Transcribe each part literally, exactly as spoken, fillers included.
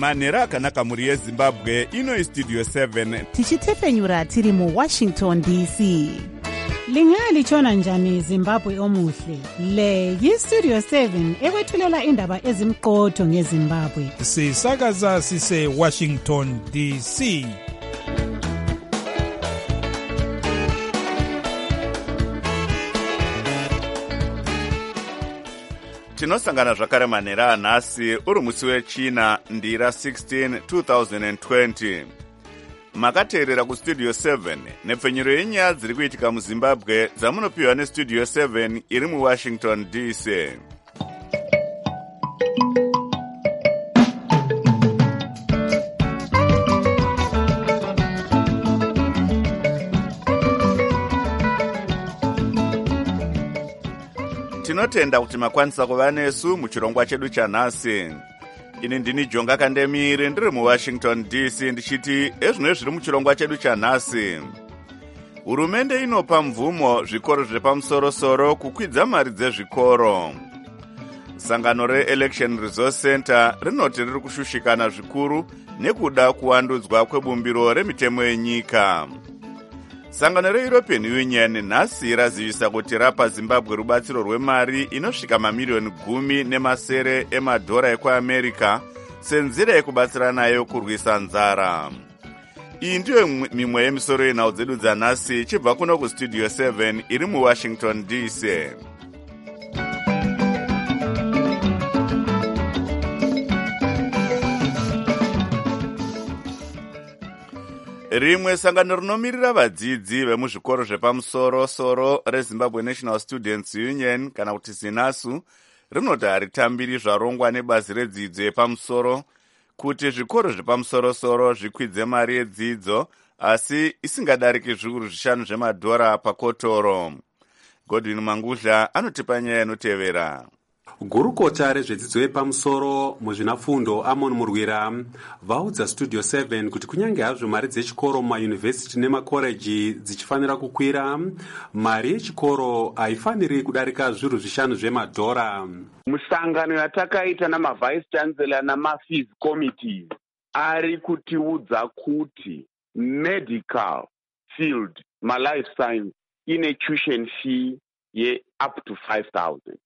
manhero akanaka mhuri yezimbabwe. Ino istudio seven tichitefenyura tiri muwashington D C. Lingalitshona njani Zimbabwe omuhle? Le yistudio seven ekwethulela indaba ezimqotho ngeZimbabwe. Sisakaza sise Washington D C. tinosangana zvakare manhero anhasi uri musi wechina ndira sixteen twenty twenty. Makateerera kustudio seven nepfenyuro yenyaya dziri kuitika muzimbabwe dzamunopiwa nestudio seven iri muwashington D C. Tinotenda kuti makwanisa kuva nesu muchirongwa chedu chanhasi. Ini ndini Jonga Kandemire ndiri muWashington D C ndichiti ezvino zviri muchirongwa chedu chanhasi. Hurumende inopa mvumo zvikoro zvepamusoro-soro kukwidza mari dzezvikoro. Sangano reElection Resource Center rinoti riri kushushikana zvikuru nekuda kuwandudzwa kwebumbiro remitemo yenyika. Sangano reEuropean Union nhasi razivisa kuti rapa Zimbabwe rubatsiro rwemari inosvika mamiliyoni gumi nemasere emadhora ekuAmerica senzira yekubatsira nayo kurwisa nzara. Iyi ndiyo mimwe yemisoro yenhau dzedu dzanhasi ichibva kuno kustudio seven iri muWashington D C. Rimwe sangano rinomirira vadzidzi vemuzvikoro zvepamusoro-soro reZimbabwe National Students Union kana kuti ZINASU rinoti haritambiri zvarongwa nebazi redzidzo yepamusoro kuti zvikoro zvepamusoro-soro zvikwidze mari yedzidzo asi isingadariki zviuru zvishanu zvemadhora pakotoro. Godwin Mangudla anotipa nyaya inotevera. Gurukota rezvedzidzo yepamusoro muzvinafundo Amon Murwira vaudza studio seven kuti kunyange hazvo mari dzechikoro mumayunivhesiti nemakoreji dzichifanira kukwira, mari yechikoro haifaniri kudarika zviuru zvishanu zvemadhora. Musangano yatakaita namavice chancellor namafees committees ari kutiudza kuti medical field malife science ine tuition fee ye up to five thousand.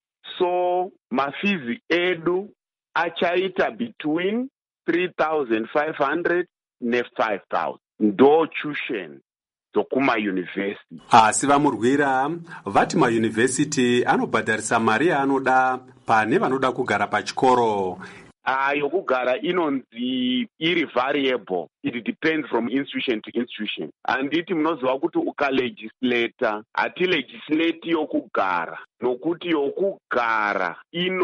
So mafizi edu achaita between three thousand five hundred ne five thousand. Ndo tuition dzokuma university. Asi vamurwira vati mauniversity anobhadharisa mari yaanoda pane vanoda kugara pachikoro. Ah, yokugara inonzi iri variable. It depends from institution to institution. Anditi munoziva kuti ukalegislata hati legislate yokugara nokuti yokugara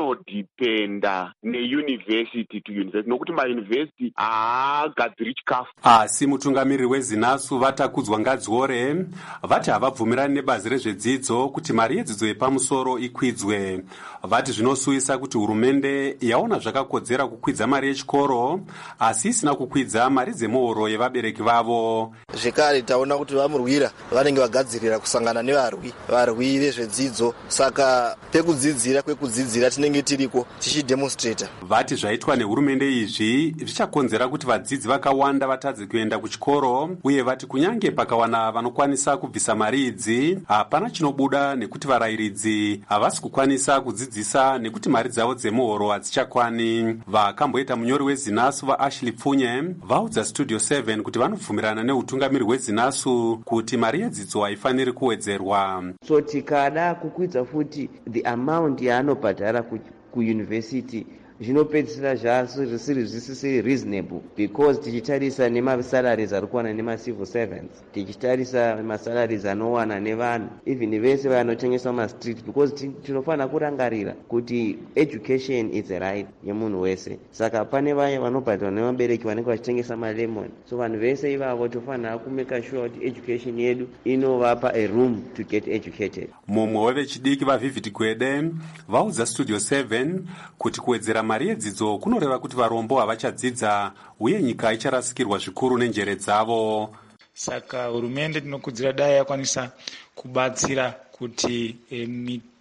inodependa neuniversity to university nokuti mauniversity haagadziri chikafu. Asi mutungamiriri weZINASU Vatakudzwa Ngadziore vati havabvumirani nebazi rezvedzidzo kuti mari yedzidzo yepamusoro ikwidzwe. Vati zvinosuyisa kuti hurumende yaona zvakakodzera kukwidza mari yechikoro asi isina kukwidza mari dzemuhoro yevabereki vavo. Zvekare taona kuti vamurwira vanenge vagadzirira kusangana nevarwi varwi vezvedzidzo, saka pekudzidzira kwekudzidzira tinenge tiriko tichidemonstrata. Vati zvaitwa nehurumende izvi zvichakonzera kuti vadzidzi vakawanda vatadze kuenda kuchikoro, uye vati kunyange pakawana vanokwanisa kubvisa mari idzi hapana chinobuda nekuti varayiridzi havasi kukwanisa kudzidzisa nekuti mari dzavo dzemuhoro hadzichakwani. Vakamboita munyori weZINASU vaAshley Pfunye vaudza studio seven kuti vanobvumirana neutungamiri hweZINASU kuti mari yedzidzo haifaniri kuwedzerwa. So tikada kukwidza futi the amount yaanobhadhara kuuniversity zvinopedzisira zvasi zvisiri zvisiri reasonable, because tichitarisa nemasalaries ari kuwana nemacivil servants, tichitarisa masalaries anowana nevanhu even vese vanotengesa mastreet, because tinofanira kurangarira kuti education is a right yemunhu wese. Saka pane vaya vanobhadharwa nevabereki vanenge vachitengesa malemon, so vanhu vese ivavo tofanira kumeka sure kuti education yedu inovapa a room to get educated. Mumwe wevechidiki vaVivid Gwede vaudza studio seven kuti kuwedzera mari yedzidzo kunoreva kuti varombo havachadzidza uye nyika icharasikirwa zvikuru nenjere dzavo. Saka hurumende tinokudzira dai yakwanisa kubatsira kuti e,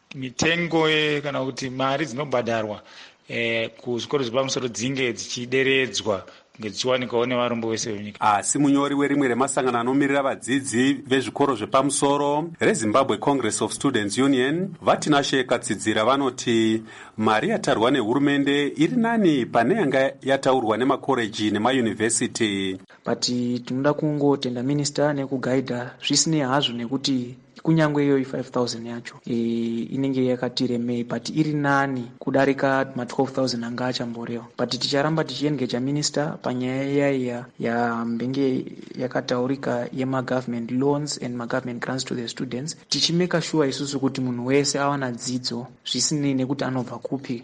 mitengo kana kuti mari dzinobhadharwa eh, kuzvikoro zvepamusoro dzinge dzichideredzwa kunge dzichiwanikawo nevarombo vese venyika. Asi munyori werimwe remasangano anomirira vadzidzi vezvikoro zvepamusoro reZimbabwe Congress of Students Union Vatinashe Katsidzira vanoti mari yatarwa nehurumende iri nani pane yanga yataurwa nemakoreji nemayunivhesiti. But tinoda kungotenda minister nekugaidha zvisinei hazvo nekuti kunyangwe iyoyi five thousand yacho e, inenge yakatiremei but iri nani kudarika ma twelve thousand anga achamborewa. But ticharamba tichiengeja minister panyaya yaiya yambenge yakataurika yema government loans and ma government grants to the students, tichimeka sure isusu kuti munhu wese awana dzidzo zvisinei nekuti anobva kupi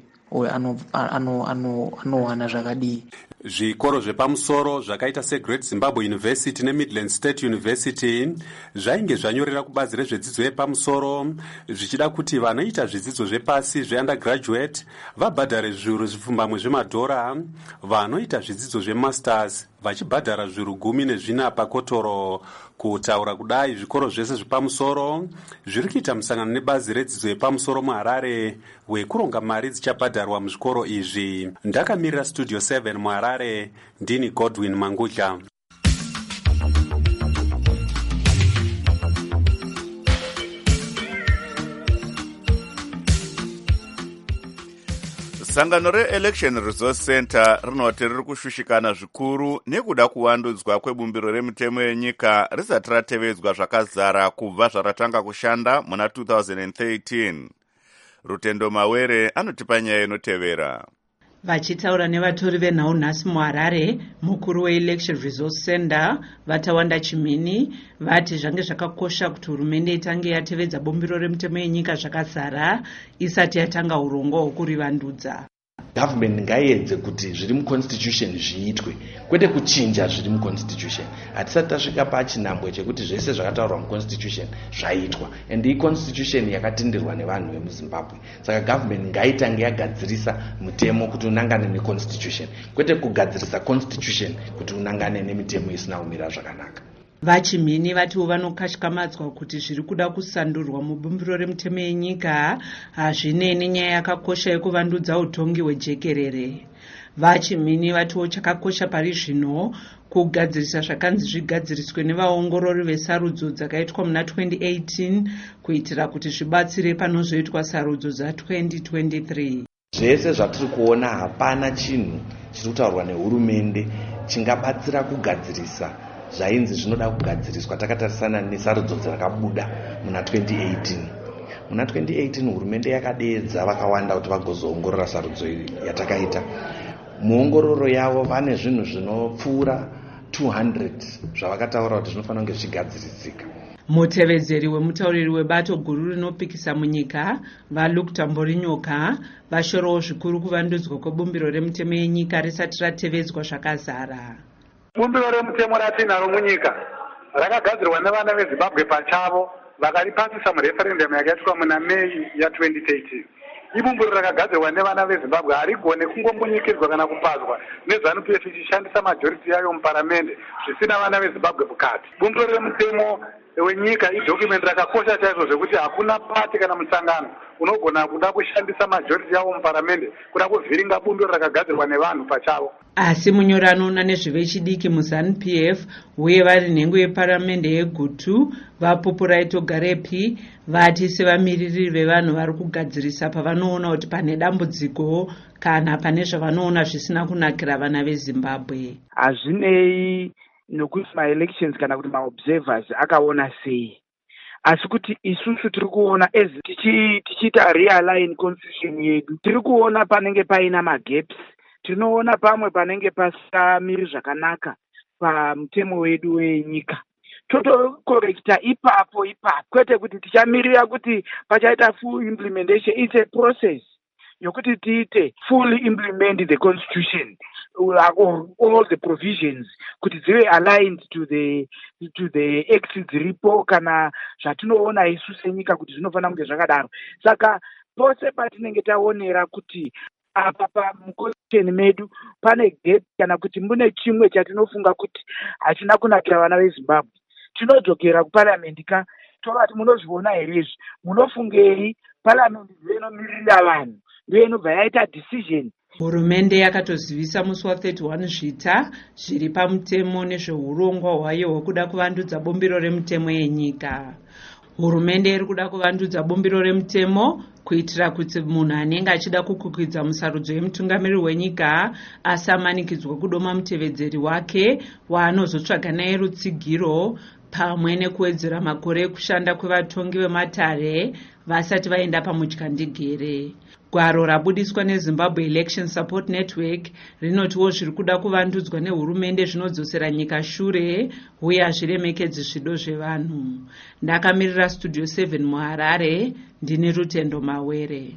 anowana zvakadii. Zvikoro zvepamusoro zvakaita seGreat Zimbabwe University neMidland State University zvainge zvanyorera kubazi rezvedzidzo yepamusoro zvichida kuti vanoita zvidzidzo zvepasi zveundergraduate vabhadhare zviuru zvipfumbamwe zvemadhora, vanoita zvidzidzo zvemasters vachibhadhara zviuru gumi nezvina pakotoro. Kutaura kudai zvikoro zvese zvepamusoro zviri kuita musangano nebazi redzidzo yepamusoro muHarare wekuronga mari dzichabhadharwa muzvikoro izvi. Ndakamirira Studio seven muHarare, ndini Godwin Mangudla. Sangano re-Election Resource Center rinoti riri kushushikana zvikuru nekuda kuwandudzwa kwebumbiro remitemo yenyika risati ratevedzwa zvakazara kubva zvaratanga kushanda muna two thousand thirteen. Rutendo Mawere anotipa nyaya inotevera. Vachitaura nevatori venhau nhasi muHarare, mukuru we-Election Resource Center Vatawanda Chimini vati zvange zvakakosha kuti hurumende itange yatevedza bumbiro remitemo yenyika zvakazara isati yatanga urongwa hwokurivandudza. Government ngaiedze kuti zviri muconstitution zviitwe, kwete kuchinja zviri muconstitution. Hatisati tasvika pachinhambwe chekuti zvese zvakataurwa muconstitution zvaitwa, and iyi constitution yakatenderwa nevanhu vemuZimbabwe. Saka government ngaitange yagadzirisa mutemo kuti unangane neconstitution, kwete kugadzirisa constitution kuti unangane nemitemo isina kumira zvakanaka. Vachimini vatiwo vanokashikamatswa kuti zviri kuda kusandurwa mubumbiro remitemo yenyika hazvinei nenyaya yakakosha yekuvandudza utongi hwejekerere. Vachimini vatiwo chakakosha pari zvino kugadzirisa zvakanzi zvigadziriswe nevaongorori vesarudzo dzakaitwa muna twenty eighteen kuitira kuti zvibatsire panozoitwa sarudzo za twenty twenty-three. Zvese zvatiri kuona hapana chinhu chiri kutaurwa nehurumende chingabatsira kugadzirisa zvainzi zvinoda kugadziriswa takatarisana nesarudzo dzakabuda muna twenty eighteen. Muna twenty eighteen hurumende yakadeedza vakawanda kuti vagozoongorora sarudzo yatakaita. Muongororo yavo vane zvinhu zvinopfuura two hundred zvavakataura kuti zvinofanira kunge zvigadzirisika. Mutevedzeri wemutauriri webato guru rinopikisa munyika vaLukta Mborinyoka vashorowo zvikuru kuvandudzwa kwebumbiro remitemo yenyika risati ratevedzwa zvakazara. Bumbiro remutemo ratinaro munyika rakagadzirwa nevana veZimbabwe pachavo vakaripasisa mureferendum yakaitwa muna Mei ya twenty thirteen. Ibumbiro rakagadzirwa nevana veZimbabwe harigone kungombunyikidzwa kana kupazwa neZANU-P F ichishandisa majority yayo muparamende zvisina vana veZimbabwe mukati. Bumbiro remutemo wenyika idocument rakakosha chaizvo zvekuti hakuna pati kana musangano unogona kuda kushandisa majority yawo muparamende kuda kuvhiringa bumbiro rakagadzirwa nevanhu pachavo. Asi munyori anoona nezvevechidiki muZANU-P F uye vari nhengo yeparamende yegutu vaPopuraito Garepi vati sevamiririri vevanhu vari kugadzirisa pavanoona kuti pane dambudziko kana pane zvavanoona zvisina kunakira vana veZimbabwe. Hazvinei nokuti ma-elections kana kuti ma-observers akaona sei, asi kuti isusu tiri kuona tichiita realign constitution yedu tiri kuona panenge paina magaps, tinoona pamwe panenge pasamiri zvakanaka pamutemo wedu wenyika. Totokorekta ipapo ipapo, kwete kuti tichamirira kuti pachaita full implementation. It's a process yokuti tiite fully implement the constitution or all the provisions kuti zive aligned to the to the acts dziripo kana zvatinoona isu senyika kuti zvinofanira kunge zvakadaro. Saka pose patinenge taonera kuti apa pamuconstitution medu pane gap kana kuti mune chimwe chatinofunga kuti hachina kunakira vana veZimbabwe, tinodzokera kuparliament ka tovati munozviona here izvi, munofungei parliamendi ndiyo inomirira vanhu, ndiyo inobva yaita decision. Hurumende yakatozivisa musi wa31 Zvita zviri pamutemo nezveurongwa hwayo hwekuda kuvandudza bumbiro remutemo yenyika. Hurumende iri kuda kuvandudza bumbiro remutemo kuitira kuti munhu anenge achida kukukwidza musarudzo yemutungamiriri wenyika asamanikidzwa kudoma mutevedzeri wake waanozotsvaga naye rutsigiro, pamwe nekuwedzera makore ekushanda kwevatongi vematare vasati vaenda pamutyandigere. Gwaro rabudiswa neZimbabwe Election Support Network rinotiwo zviri kuda kuvandudzwa nehurumende zvinodzosera nyika shure uye hazviremekedzi zvido zvevanhu. Ndakamirira Studio seven muHarare, ndine Rutendo Mawere.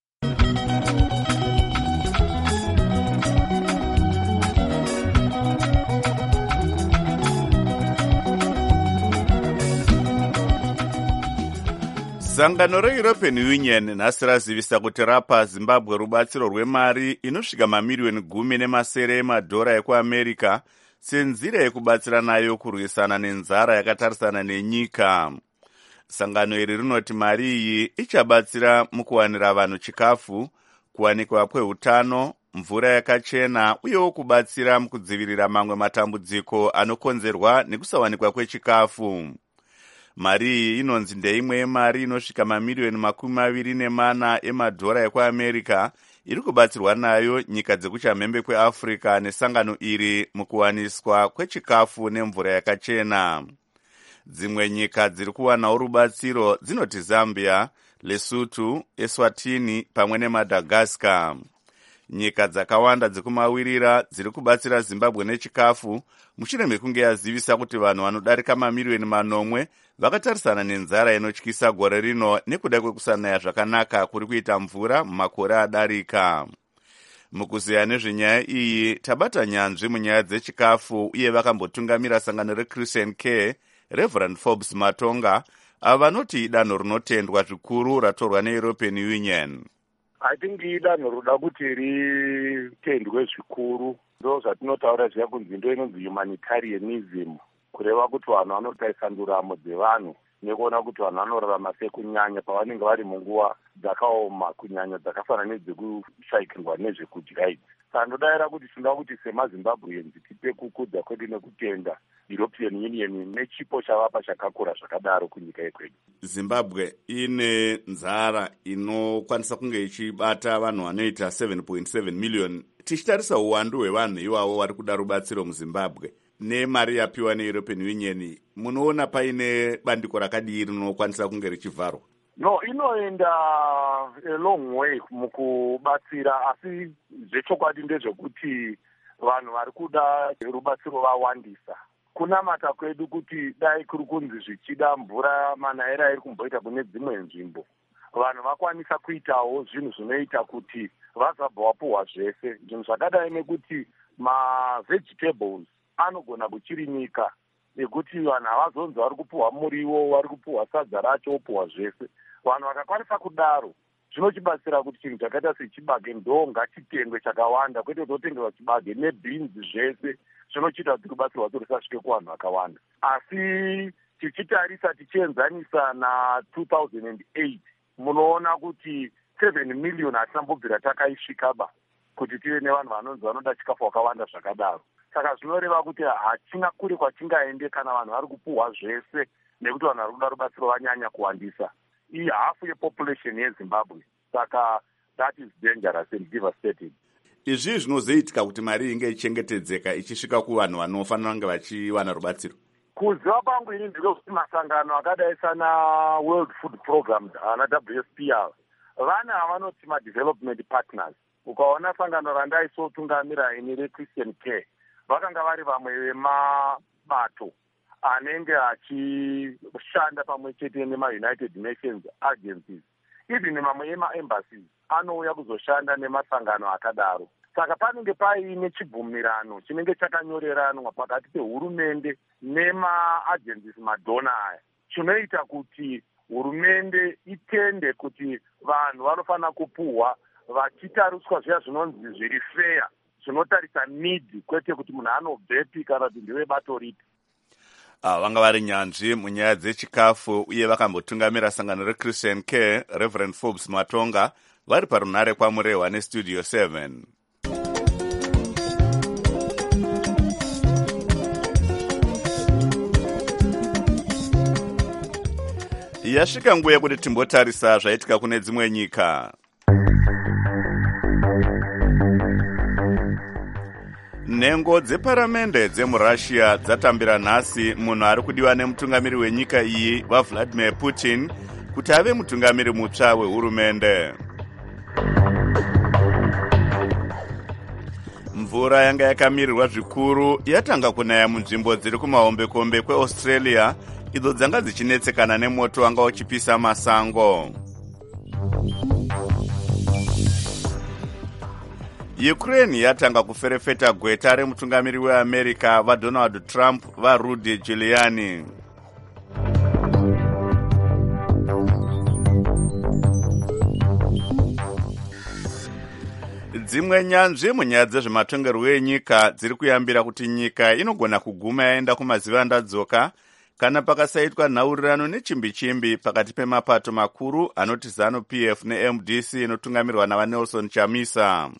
Sangano reEuropean Union nhasi razivisa kuti rapa Zimbabwe rubatsiro rwemari inosvika mamiriyoni gumi nemasere emadhora ekuAmerica senzira yekubatsira nayo kurwisana nenzara yakatarisana nenyika. Sangano iri rinoti mari iyi ichabatsira mukuwanira vanhu chikafu, kuwanikwa kweutano, mvura yakachena uyewo kubatsira mukudzivirira mamwe matambudziko anokonzerwa nekusawanikwa kwechikafu. Mari iyi inonzi ndeimwe yemari inosvika mamiriyoni makumi maviri nemana emadhora ekuAmerica iri kubatsirwa nayo nyika dzekuchamhembe kweAfrica nesangano iri mukuwaniswa kwechikafu nemvura yakachena. Dzimwe nyika dziri kuwanawo rubatsiro dzinoti Zambia, Lesotho, Eswatini pamwe neMadagascar. Nyika dzakawanda dzekumawirira dziri kubatsira Zimbabwe nechikafu mushure mekunge yazivisa kuti vanhu vanodarika mamiriyoni manomwe vakatarisana nenzara inotyisa gore rino nekuda kwekusanaya zvakanaka kuri kuita mvura mumakore adarika. Mukuziya nezvenyaya iyi tabata nyanzvi munyaya dzechikafu uye vakambotungamira sangano reChristian Care, Reverend Forbes Matonga, ava vanoti danho rinotendwa zvikuru ratorwa neEuropean Union. I think idanho roda kuti ritendwe zvikuru, ndo zvatinotaura zviya kunzi ndo inonzi humanitarianism, kureva kuti vanhu vanotaisa nduramo dzevanhu nekuona kuti vanhu vanorarama sei kunyanya pavanenge vari munguva dzakaoma, kunyanya dzakafanana nedzekushayikirwa nezvekudya idzi. Saka ndodavira kuti tinoda kuti semaZimbabweans tipe kukudza kwedu nekutenda European Union nechipo chavapa chakakura zvakadaro kunyika yekwedu. Zimbabwe ine nzara inokwanisa kunge ichibata vanhu vanoita seven point seven million. Tichitarisa uwandu hwevanhu ivavo vari kuda rubatsiro muZimbabwe nemari yapiwa neEuropean Union, munoona paine bandiko rakadii rinokwanisa kunge richivharwa? No, inoenda a long way mukubatsira, asi zvechokwadi ndezvekuti vanhu vari kuda rubatsiro vawandisa. Kunamata kwedu kuti dai kuri kunzi zvichida mvura manaira iri kumboita kune dzimwe nzvimbo, vanhu vakwanisa kuitawo zvinhu zvinoita kuti vazabva vapuhwa zvese. Zvinhu zvakadai nekuti mavegetables anogona kuchirimika, nekuti vanhu havazonzi vari kupuhwa muriwo, vari kupuhwa sadza racho, opuhwa zvese. Vanhu vakakwanisa kudaro zvinochibatsira kuti chinhu chakaita sechibage ndo ngachitengwe chakawanda, kwete kutotengerwa chibage nebeans zvese, zvinochiita kuti rubatsiro rwacho rusasvike kuvanhu vakawanda. Asi tichitarisa tichienzanisa na two thousand eight munoona kuti seven million hatisambobvira takaisvikaba kuti tive nevanhu vanonzi vanoda chikafu wakawanda zvakadaro. Saka zvinoreva kuti hachina kuri kwachingaende kana vanhu vari kupuhwa zvese, nekuti vanhu vari kuda rubatsiro vanyanya kuwandisa. Iyi hafu yepopulation yeZimbabwe. Saka that is dangerous and devastating. Izvi zvinozoitika kuti mari inge ichengetedzeka ichisvika kuvanhu vanofanira kunge vachiwana rubatsiro. Kuziva kwangu ini ndinokuti masangano akadai sana World Food Program ana W F P ava vana vanoti ma-development partners. Ukaona sangano randaisotungamira ini reChristian Care vakanga vari vamwe vemabato anenge achishanda pamwe chete nema-United Nations agencies, even mamwe ema-embassies anouya kuzoshanda nemasangano akadaro. Saka panenge paine chibvumirano chinenge chakanyoreranwa pakati pehurumende nema-agencies madhona aya, chinoita kuti hurumende itende kuti vanhu vanofanira kupuhwa vachitariswa zviya zvinonzi zviri fair, zvinotarisa need, kwete kuti munhu anobvepi kana kuti ndewe bato ripi. Uh, vanga vari nyanzvi munyaya dzechikafu uye vakambotungamira sangano reChristian Care, Reverend Forbes Matonga, vari parunhare kwamurehwa nestudio seven. Yasvika nguva yekuti timbotarisa zvaitika kune dzimwe nyika. Nhengo dzeparamende dzemurussia dzatambira nhasi munhu ari kudiwa nemutungamiri wenyika iyi vaVladimir Putin kuti ave mutungamiri mutsva wehurumende. Mvura yanga yakamirirwa zvikuru yatanga kunaya munzvimbo dziri kumahombekombe kweAustralia idzo dzanga dzichinetsekana nemoto wanga uchipisa masango. Ukraine yatanga kuferefeta gweta remutungamiri weAmerica vaDonald Trump vaRudy Giuliani. Dzimwe nyanzvi munyaya dzezvematongerwo enyika dziri kuyambira kuti nyika inogona kuguma yaenda kumazivandadzoka kana pakasaitwa nhaurirano nechimbi-chimbi pakati pemapato makuru anoti ZANU-P F neM D C inotungamirwa navaNelson Chamisa.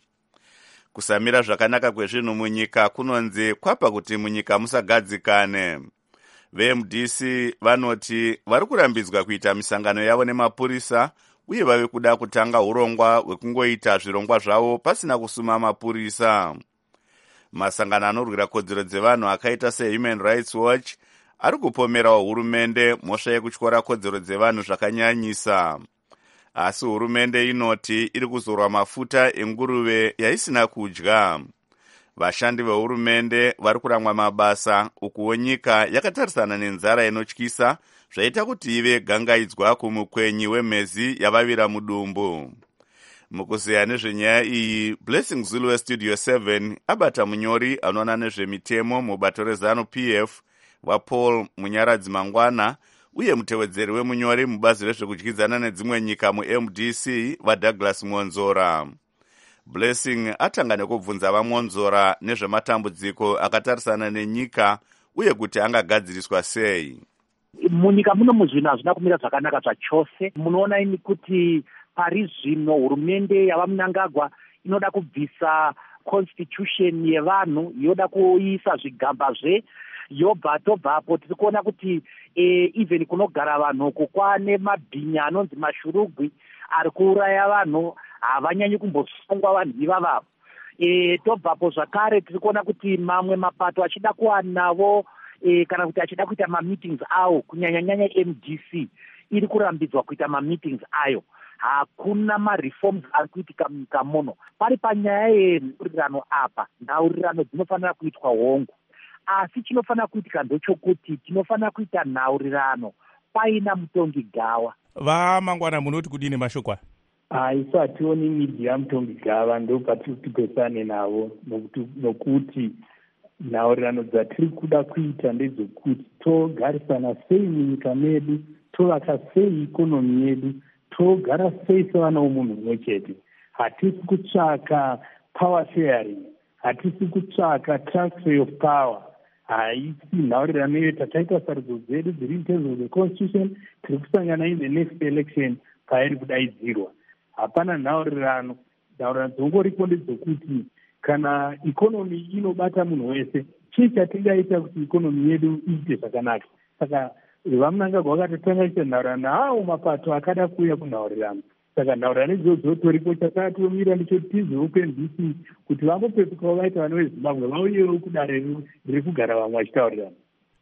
Kusamira zvakanaka kwezvinhu munyika kunonzi kwapa kuti munyika musagadzikane. VeM D C vanoti vari kurambidzwa kuita misangano yavo nemapurisa uye vave kuda kutanga urongwa hwekungoita zvirongwa zvavo pasina kusuma mapurisa. Masangano anorwira kodzero dzevanhu akaita seHuman Rights Watch ari kupomerawo hurumende mhosva yekutyora kodzero dzevanhu zvakanyanyisa. Asi hurumende inoti iri kuzorwa mafuta enguruve yaisina kudya. Vashandi vehurumende vari kuramwa mabasa ukuwo nyika yakatarisana nenzara inotyisa zvaita kuti ive gangaidzwa kumukwenyi wemhezi yavavira mudumbu. Mukuzeya nezvenyaya iyi, Blessing Zulu weStudio seven abata munyori anoona nezvemitemo mubato reZANU-P F vaPaul Munyaradzi Mangwana uye mutevedzeri wemunyori mubazi rezvekudyidzana nedzimwe nyika muM D C vaDouglas Monzora. Blessing atanga nekubvunza vaMonzora nezvematambudziko akatarisana nenyika uye kuti angagadziriswa sei. Munyika muno muzvinhu hazvina kumira zvakanaka zvachose. Munoona ini kuti pari zvino hurumende yava Mnangagwa inoda kubvisa constitution yevanhu, yoda kuisa zvigambazve, yobva tobvapo tiri kuona kuti e, even kunogara vanhu kukwane mabhinya anonzi mashurugwi ari kuuraya vanhu havanyanyi kumbosungwa vanhu ivavavo. E, tobvapo zvakare tiri kuona kuti mamwe mapato achida kuwanavo e, kana kuti achida kuita mameetings awo kunyanya-nyanya M D C iri kurambidzwa kuita mameetings ayo. Hakuna mareforms ari kuitika munyika muno. Pari panyaya yenhaurirano apa, nhaurirano dzinofanira kuitwa hongu. Asi chinofanira kuitika ndochokuti tinofanira kuita nhaurirano paina mutongi gawa. VaMangwana munoti kudini mashoko? Isu hationi midhi yamutongi gava, ndo patiri kupesane navo nokuti nhaurirano dzatiri kuda kuita ndedzokuti togarisana sei munyika medu, tovaka sei ikonomi yedu, togara sei sevana vomunhu mumwe chete. Hatisi kutsvaka power sharing, hatisi kutsvaka transfer of power. Haisi nhaurirano iyo tataita sarudzo dzedu dziri in terms of the constitution, tiri kusangana in the next election pairi kudaidzirwa. Hapana nhaurirano. Nhaurirano dzongoripo ndedzokuti kana ikonomi inobata munhu wese, chii chatingaita kuti ikonomi yedu iite zvakanaka. Saka vaMnangagwa vakatotanga kuita nhaurirano hawo mapato akada kuuya kunhaurirano. Saka nhaurirano idzodzo toripo, chakatomira ndicho tizope M D C kuti vambopepukawo vaita vano veZimbabwe vauyewo kudare riri kugara vamwe vachitaurirana.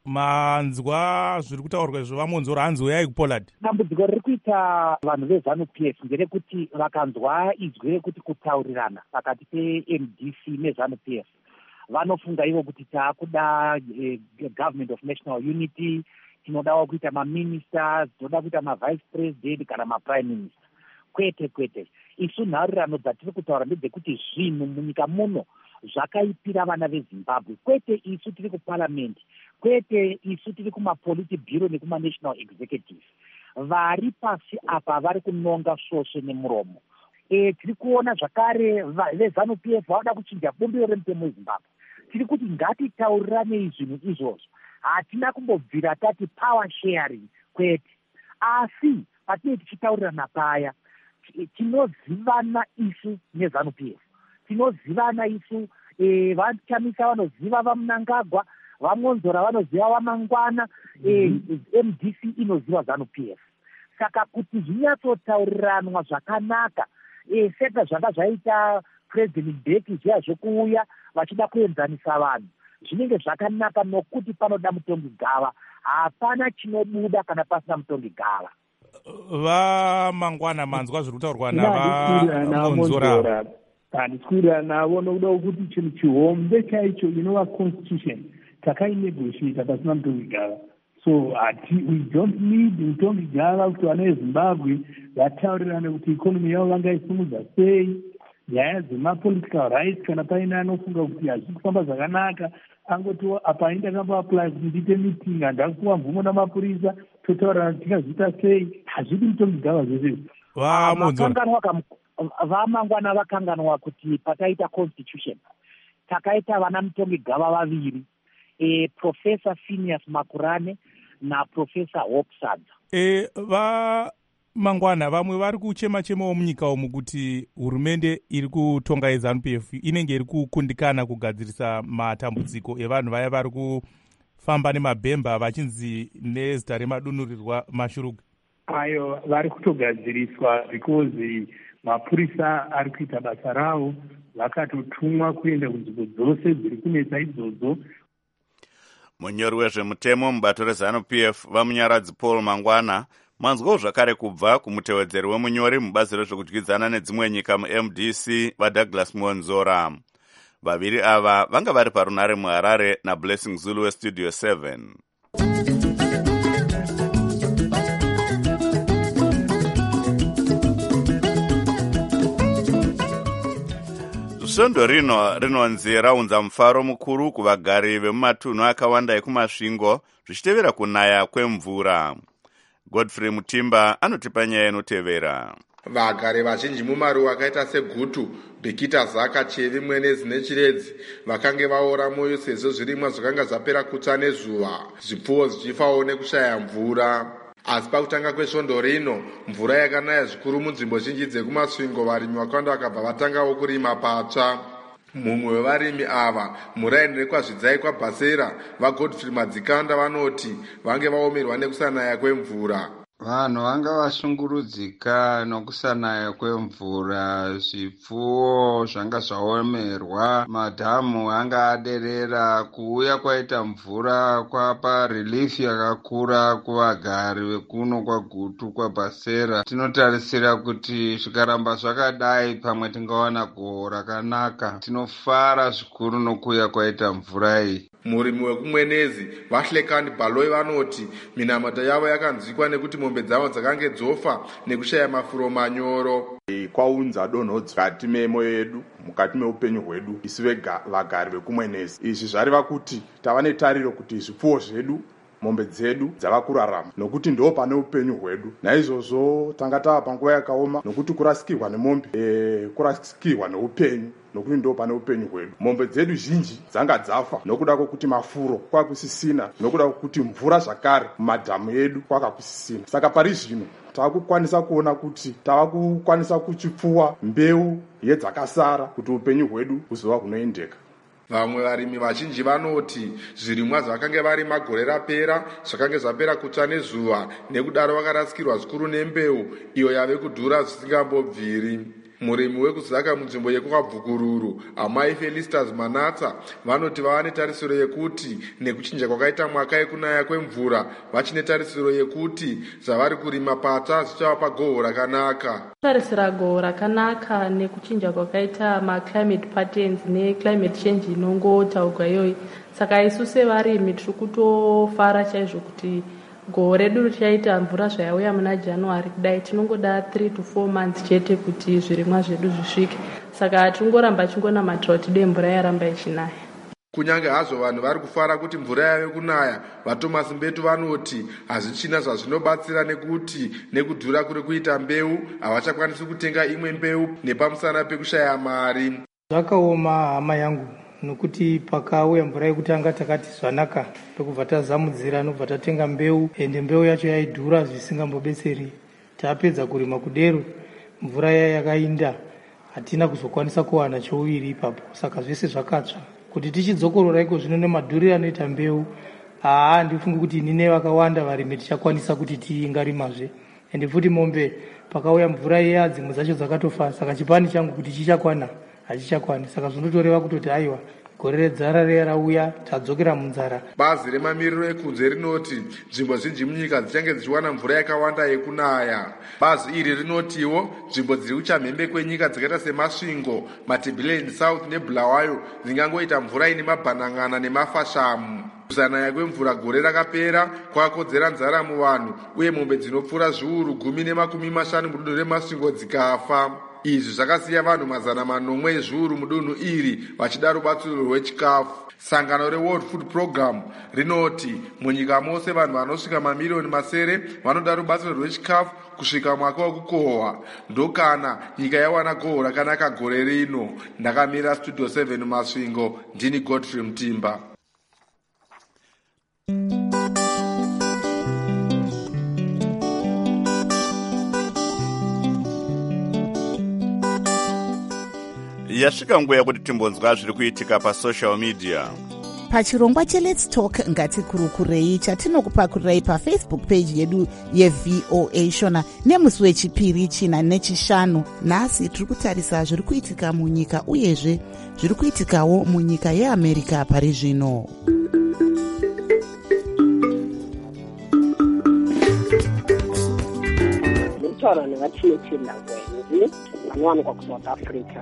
Manzwa zviri kutaurwa izvo vaMonzora hanzi uyai kuPoland. Dambudziko riri kuita vanhu veZANU-P F nderekuti vakanzwa izwi rekuti kutaurirana pakati peM D C neZANU-P F vanofunga ivo kuti taakuda eh, government of national unity, tinodawo kuita maministers, tinoda kuita mavice president kana maprime minister. Kwete kwete, isu nhaurirano dzatiri kutaura ndedzekuti zvinhu munyika muno zvakaipira vana veZimbabwe. Kwete isu tiri kuparliament, kwete isu tiri kumapolity bureau nekuma-national executive. Vari pasi apa vari kunonga svosve nemuromo. E, tiri kuona zvakare veZANU-P F vauda kuchinja bumbiro remutemo weZimbabwe. Tiri kuti ngatitaurirane zvinhu izvozvo. hatina kumbobvira tati power sharing kwete, asi patinenge tichitaurirana paya tinozivana isu nezanu P F, tinozivana isu e, vachamisa vanoziva vamunangagwa, vamonzora vanoziva vamangwana, mm-hmm. e, M D C inoziva zanu P F. Saka kuti zvinyatsotaurirana zvakanaka, e, seka zvanga zvaita President Mbeki zviya zvokuuya vachida kuenzanisa vanhu, zvinenge zvakanaka nokuti panoda mutongi gava, hapana chinobuda kana pasina mutongi gava. Vamangwana manzwa zviri kutaurwa navamonzora. Handiswira navo nokuda kuti chinhu chihombe chaicho inova constitution takainegotiata pasina mutongi gava. So ati we don't need mutongi gava kuti vana veZimbabwe vataurirane kuti ikonomi yavo vangaisimudza sei, nyaya dzemapolitical rights kana paine anofunga kuti hazvisi kufamba zvakanaka angoti apa indakamboapply kuti ndiite meeting handakupuwa mvumo namapurisa totaurirana kuti tingazviita sei. Hazvidi mutongi gava zvese. Vamangwana vakanganwa kuti pataita constitution takaita vana mutongi gava vaviri, e, Professor Phineas Makurane na Professor Hope Sadza. E, va mangwana vamwe vari kuchema chemawo munyika umu kuti hurumende iri kutonga yeZanu P F inenge iri kukundikana kugadzirisa matambudziko evanhu vaya vari kufamba nemabhemba vachinzi nezita remadunurirwa mashurugu. Ayo vari kutogadziriswa because mapurisa ari kuita basa ravo, vakatotumwa kuenda kunzvimbo dzose dziri kunetsa idzodzo. Munyori wezvemutemo mubato reZanu P F vamunyaradzi Paul Mangwana manzwawo zvakare kubva kumutevedzeri wemunyori mubazi rezvekudyidzana nedzimwe nyika mu-M D C vaDouglas Monzora. Vaviri ava vanga vari parunare muHarare naBlessing Zulu weStudio seven. Svondo rino rinonzi raunza mufaro mukuru kuvagari vemumatunhu akawanda ekumasvingo zvichitevera kunaya kwemvura. Godfrey Mutimba anotipa nyaya inotevera. Vagari vazhinji mumaruwa akaita seGutu, Bhikita Zaka, Chevi, Mwenezi neChiredzi vakange vaora moyo sezvo zvirimwa zvakanga zvapera kutsva nezuva, zvipfuwo zvichifawo nekushaya mvura. Asi pakutanga kwesvondo rino mvura yakanaya zvikuru munzvimbo zhinji dzekumasvingo, varimi vakawanda vakabva vatangawo kurima patsva. Mumwe wevarimi ava, muraini rekwazvidzai kwaBhasera, vaGodfrey Madzikanda vanoti vange vaomerwa nekusanaya kwemvura. Vanhu vanga vashungurudzika nokusanaya kwemvura, zvipfuwo zvanga zvaomerwa, madhamu anga aderera, kuuya kwaita mvura kwapa relief yakakura kuvagari vekuno kwaGutu kwaBhasera. Tinotarisira kuti zvikaramba zvakadai pamwe tingawana gohwo rakanaka. Tinofara zvikuru nokuuya kwaita mvura iyi. Murimi wekumwenezi Vahlekani Bhaloi vanoti minamata yavo yakanzwikwa nekuti mombe dzavo dzakange dzofa nekushaya mafuro manyoro. Kwaunza donhodzi mukati memwoyo yedu, mukati meupenyu hwedu isi vagari vekumwenezi. Izvi zvareva kuti tava netariro kuti zvipfuwo zvedu, mombe dzedu dzava kurarama nokuti ndo pane upenyu hwedu. Naizvozvo tanga tava panguva yakaoma nokuti kurasikirwa nemombe e, kurasikirwa neupenyu nokuti ndo pane upenyu hwedu. Mombe dzedu zhinji dzanga dzafa nokuda kwokuti mafuro kwakusisina, nokuda kwokuti mvura zvakare mumadhamu edu kwakakusisina. Saka pari zvino tava kukwanisa kuona kuti tava kukwanisa kuchipfuwa mbeu yedzakasara kuti upenyu hwedu huzova hunoendeka. Vamwe varimi vazhinji vanoti zvirimwa zvakange vari magore rapera zvakange zvapera kutsva nezuva, nekudaro vakarasikirwa zvikuru nembeu iyo yave kudhura zvisingambobviri. Murimi wekuzaka munzvimbo yekwaBvukururu, amai Felicitas Manatsa, vanoti vava netarisiro yekuti nekuchinja kwakaita mwaka yekunaya kwemvura vachine tarisiro yekuti zvavari kurima patsva zvichavapa gohwo rakanaka. Tarisira gohwo rakanaka nekuchinja kwakaita maclimate patterns neclimate change inongotaurwa iyoyi. Saka isu sevarimi tiri kutofara chaizvo kuti gohwo redu richaita mvura zvayauya muna January kudai tinongoda three to four months chete kuti zvirimwa zvedu zvisvike. Saka tingoramba chingonamatira kuti dei mvura yaramba ichinaya. Kunyange hazvo vanhu vari kufara kuti mvura yave kunaya, vaThomas Mbetu vanoti hazvichina zvazvinobatsira nekuti nekudhura kuri kuita mbeu havachakwanisi kutenga imwe mbeu nepamusana pekushaya mari. Zvakaoma hama yangu, nokuti pakauya mvura yekutanga takati zvanaka tokubva tazamudzira nobva tatenga mbeu ende mbeu yacho yaidhura zvisingambobetseri. Tapedza kurima kudero mvura yaya yakainda hatina kuzokwanisa kuwana chouviri ipapo, saka zvese zvakatsva. Kuti tichidzokorora iko zvino nemadhuriro anoita mbeu, haa ndifunga kuti inine vakawanda varimi tichakwanisa kuti tingarimazve. Ende futi mombe pakauya mvura iya dzimwe dzacho dzakatofa, saka chipani changu kuti chichakwana hachichakwani, saka zvinotoreva kutoti aiwa gore redzara reya rauya tadzokera munzara. Bazi remamiriro ekunze rinoti nzvimbo zhinji munyika dzichange dzichiwana mvura yakawanda yekunaya. Bazi iri rinotiwo nzvimbo dziri kuchamhembe kwenyika dzakaita semasvingo, Matabeleland South neBulawayo dzingangoita mvura ine mabhanang'ana nemafashamu. Kusanaya kwemvura gore rakapera kwakakodzera nzara muvanhu uye mombe dzinopfuura zviuru gumi nemakumi mashanu mudunhu remasvingo dzikafa. Izvi zvakasiya vanhu mazana manomwe ezviuru mudunhu iri vachida rubatsiro rwechikafu. Sangano reWorld Food Program rinoti munyika mose vanhu vanosvika mamiliyoni masere vanoda rubatsiro rwechikafu kusvika mwaka wekukohwa. Ndokana nyika yawana gohwo rakanaka gore rino. Ndakamira Studio seven Masvingo, ndini Godfrey Mutimba. Yasvika nguva yekuti timbonzwa zviri kuitika pasocial media. Pachirongwa cheLet's Talk ngatikurukurei chatinokupakurirai pafacebook page yedu yeV O A Shona nemusi wechipiri china nechishanu. Nhasi tiri kutarisa zviri kuitika munyika uyezve zviri kuitikawo munyika yeAmerica pari zvino. Nditaura nevatinotenda kwenzi vanowanikwa kuSouth Africa.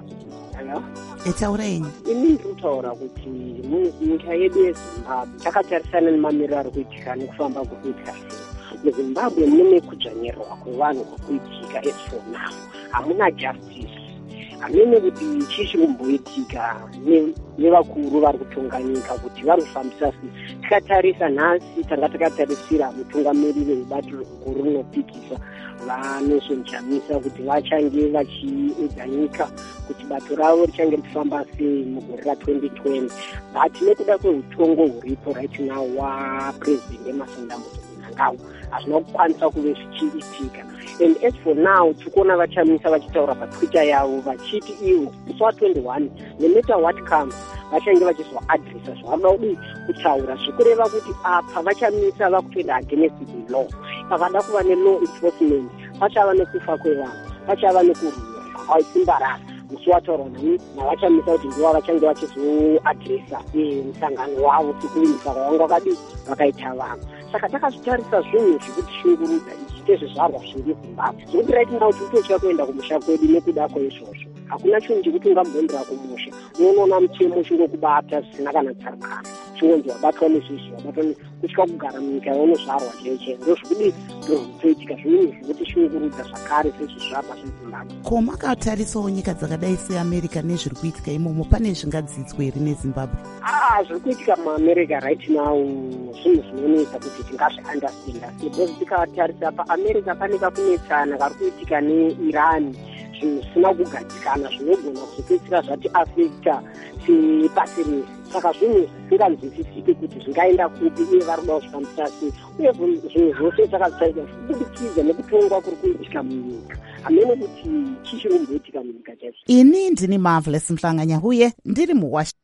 Etauraini? Ini ndiri kutaura kuti munyika yedu yeZimbabwe takatarisana nemamiriro ari kuitika nekufamba kuri kuitika sei. MuZimbabwe mune kudzvanyirwa kwevanhu kuri kuitika as for now. Hamuna justice. Hamene kuti chii chiri kumboitika nevakuru vari kutonga nyika kuti vari kufambisa sei. Tikatarisa nhasi tanga takatarisira mutungamiriri webato guru rinopikisa vaNelson Chamisa kuti vachange vachiudza nyika kuti bato ravo richange richifamba sei mugore ratwenty twenty. But nekuda kweutongo huripo right now waPresident Emmerson Mnangagwa hazvina kukwanisa kuve zvichiitika. And as for now tikuona vaChamisa vachitaura patwitter yavo vachiti ivo musi wa21 no matter what comes vachange vachizoadresa zvavanoda kudii kutaura zvekureva kuti apa vaChamisa vakutoenda against the law. Pakada kuva ne-law enforcement pachava nekufa kwevanhu, pachava nekurwiwa zvakaitsimbarara. Musi wataurwa nani navaChamisa kuti ndivo vachange vachizoadresa musangano wavo sekuimisa kwavanga vakadii vakaita vanhu. Saka takazvitarisa zvinhu zvikuti shungurudza ichi tezvezvarwa zviri Zimbabwe zvekuti right now tinotocha kuenda kumusha kwedu nekuda kwaizvozvo. Hakuna chinhu chekuti ungamboendera kumusha unoona mutemo chingokubata zvisina kana tsarukano, chingonzi wabatwa nezvizvi wabatwa kutya kugara munyika yaunozvarwa chaiche. Ndo zvekudii ndo zvinoitika zvinhu zvekuti shungurudza zvakare sezvizvarwa zveZimbabwe. Ko makatarisawo nyika dzakadai seAmerica nezviri kuitika imomo, pane zvingadzidzwe here neZimbabwe? Ah, zviri kuitika muAmerica right now zvinhu zvinonetsa kuti tingazviandastenda. Because tikatarisa paAmerica pane kakunetsana kari kuitika neIran, zvinhu zvisina kugadzikana zvinogona kuzopedzisira zvati afekta sepasi rese. Saka zvinhu zvisinganzwisisike kuti zvingaenda kupi uye vari kuda kuzvifambisa sei. Uye zvinhu zvose takazvitaika kubudikidza nekutongwa kuri kuitika munyika. Hamene kuti chii chiri kumboitika munyika chaizvo. Ini ndini Marvelous Mhlanganya huye ndiri muWashington.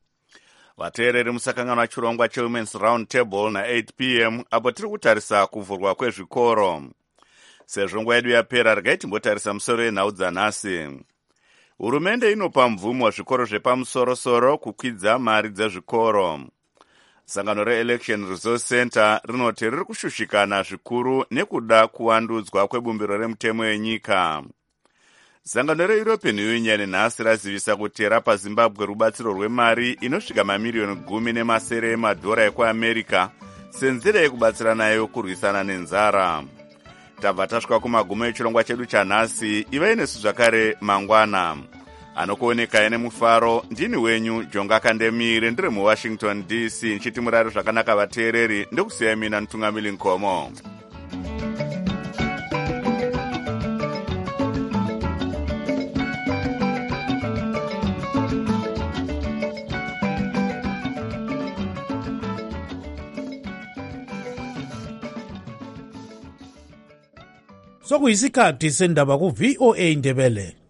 Vateereri musakangana chirongwa cheWomen's Round Table na-eight p m apo tiri kutarisa kuvhurwa kwezvikoro. Sezvo nguva yedu yapera regai timbotarisa musoro yenhau dzanhasi. Hurumende inopa mvumo zvikoro zvepamusoro-soro kukwidza mari dzezvikoro. Sangano reElection Resource Center rinoti riri kushushikana zvikuru nekuda kuwandudzwa kwebumbiro remutemo yenyika. Sangano reEuropean Union nhasi razivisa kuti rapa Zimbabwe rubatsiro rwemari inosvika mamiliyoni gumi nemasere emadhora ekuAmerica senzira yekubatsira nayo kurwisana nenzara. Tabva tasvika kumagumo echirongwa chedu chanhasi. Ivai nesu zvakare mangwana. Anokuoneka ine mufaro ndini wenyu Jonga Kandemire ndiri muWashington D C nchiti murari zvakanaka vateereri ndokusiya mina Ntungamili Nkomo. sokuyisikhathi sendaba ku-V O A Ndebele.